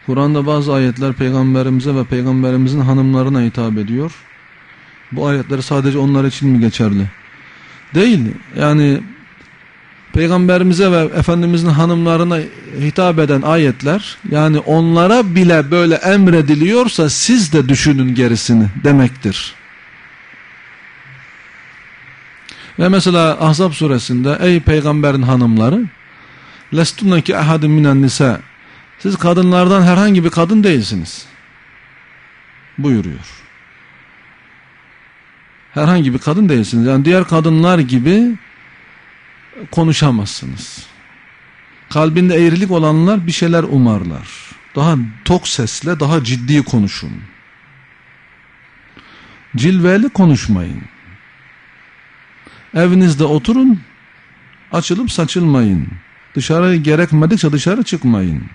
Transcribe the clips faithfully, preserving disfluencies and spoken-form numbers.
Kur'an'da bazı ayetler peygamberimize ve peygamberimizin hanımlarına hitap ediyor. Bu ayetler sadece onlar için mi geçerli? Değil. Yani peygamberimize ve Efendimizin hanımlarına hitap eden ayetler, yani onlara bile böyle emrediliyorsa siz de düşünün gerisini demektir. Ve mesela Ahzab suresinde ey peygamberin hanımları lestunneki ahadun minen nisa, siz kadınlardan herhangi bir kadın değilsiniz buyuruyor. Herhangi bir kadın değilsiniz. Yani diğer kadınlar gibi konuşamazsınız. Kalbinde eğrilik olanlar bir şeyler umarlar. Daha tok sesle, daha ciddi konuşun. Cilveli konuşmayın. Evinizde oturun, açılıp saçılmayın. Dışarı gerekmedikçe dışarı çıkmayın.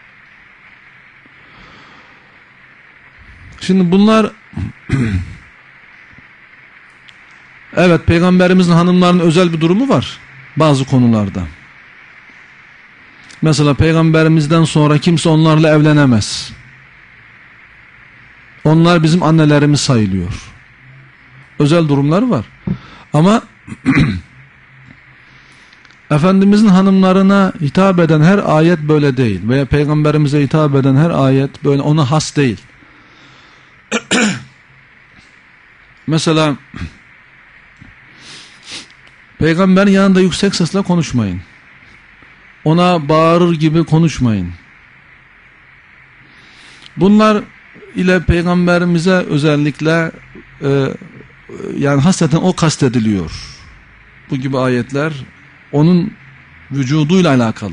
Şimdi bunlar evet, peygamberimizin hanımlarının özel bir durumu var bazı konularda. Mesela peygamberimizden sonra kimse onlarla evlenemez. Onlar bizim annelerimiz sayılıyor. Özel durumları var. Ama Efendimizin hanımlarına hitap eden her ayet böyle değil. Veya peygamberimize hitap eden her ayet böyle ona has değil. Mesela peygamberin yanında yüksek sesle konuşmayın. Ona bağırır gibi konuşmayın. Bunlar ile peygamberimize özellikle e, yani hasreten o kastediliyor. Bu gibi ayetler onun vücuduyla alakalı.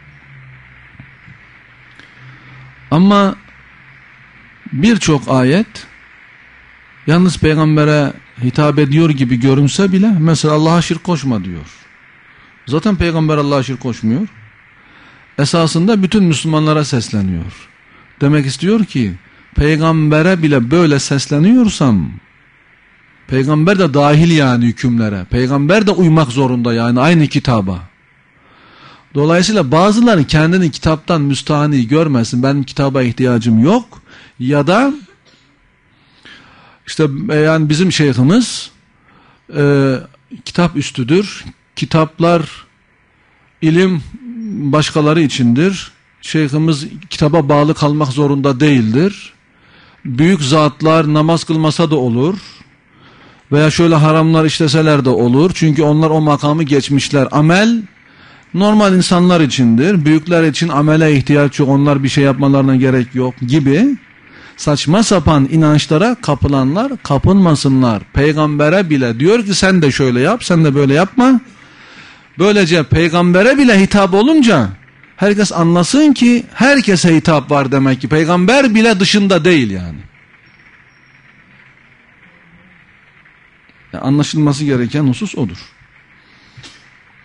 Ama birçok ayet yalnız peygambere hitap ediyor gibi görünse bile, mesela Allah'a şirk koşma diyor. Zaten peygamber Allah'a şirk koşmuyor. Esasında bütün Müslümanlara sesleniyor. Demek istiyor ki peygambere bile böyle sesleniyorsam, peygamber de dahil yani hükümlere. Peygamber de uymak zorunda yani aynı kitaba. Dolayısıyla bazıları kendini kitaptan müstahni görmesin, benim kitaba ihtiyacım yok, ya da işte yani bizim şeyhimiz e, kitap üstüdür, kitaplar ilim başkaları içindir, şeyhimiz kitaba bağlı kalmak zorunda değildir, büyük zatlar namaz kılmasa da olur veya şöyle haramlar işleseler de olur, çünkü onlar o makamı geçmişler. Amel normal insanlar içindir, büyükler için amele ihtiyaç yok, onlar bir şey yapmalarına gerek yok gibi saçma sapan inançlara kapılanlar kapılmasınlar. Peygambere bile diyor ki sen de şöyle yap, sen de böyle yapma. Böylece peygambere bile hitap olunca herkes anlasın ki herkese hitap var demek ki. Peygamber bile dışında değil yani. Yani anlaşılması gereken husus odur.